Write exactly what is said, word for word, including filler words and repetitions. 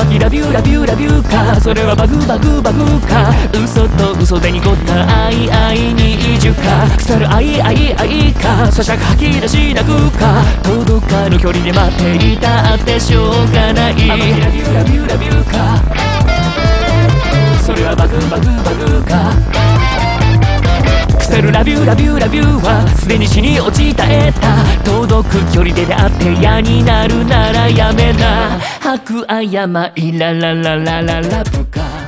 きラビューラビューラビューか、それはバグバグバグか、嘘と嘘で濁った愛愛に移住か、腐る愛愛愛か、咀嚼吐き出し泣くか、届かぬ距離で待っていたってしょうがない。甘きラビューラビューラビューか、それはバグバグバグか、腐るラビューラビューラビューはすでに死に落ちたエタ、届く距離で出会って嫌になるならやめな、吐くあやまいララララララブか。